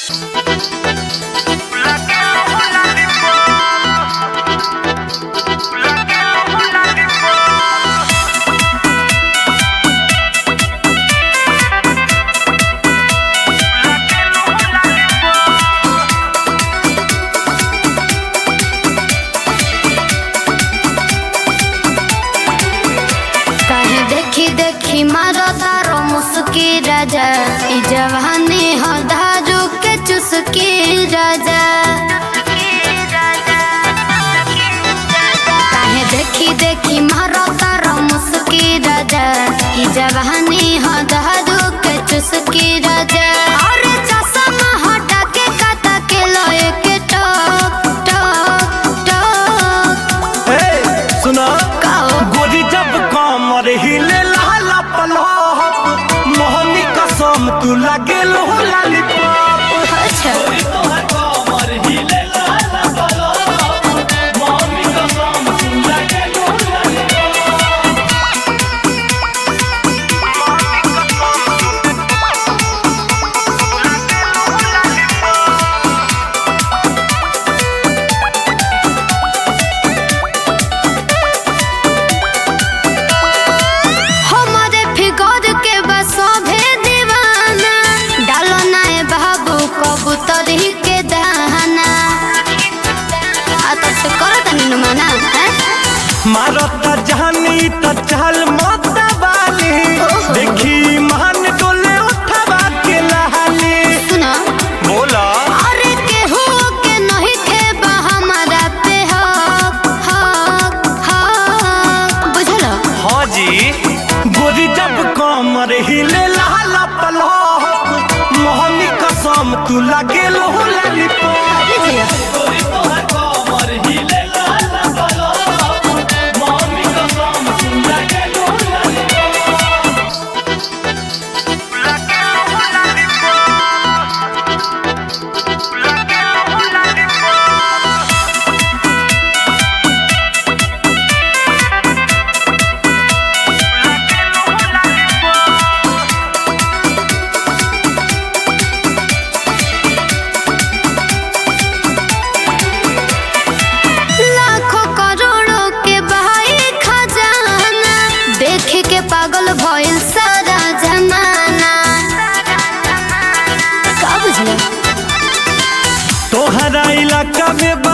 देखी मारो तारो मुस्की राजा ई जवानी हो दारू के चुस्की राजा काहे देखी मारो तारो मुस्की राजा ई जवानी हो दारू के चुस्की राजा और चश्मा हटा के काटा के लोए के टक टक टक ए सुना गोरी जब कमर हिले मोहनी कसम तू लगे लो लॉलीपॉप। अच्छा मारता जानी त चल मत बाली देखी मान डोले उठवा के लहाली सुना बोला अरे केहू के नहीं खेबा हमारा पे हक हक हक बुझलो हाँ जी गोरी जब कमर हिले लाला पलक मोहनी कसम तू लगे लो लॉलीपॉप। पागल भइल सारा जमाना का बुझले तोहरा इलाका में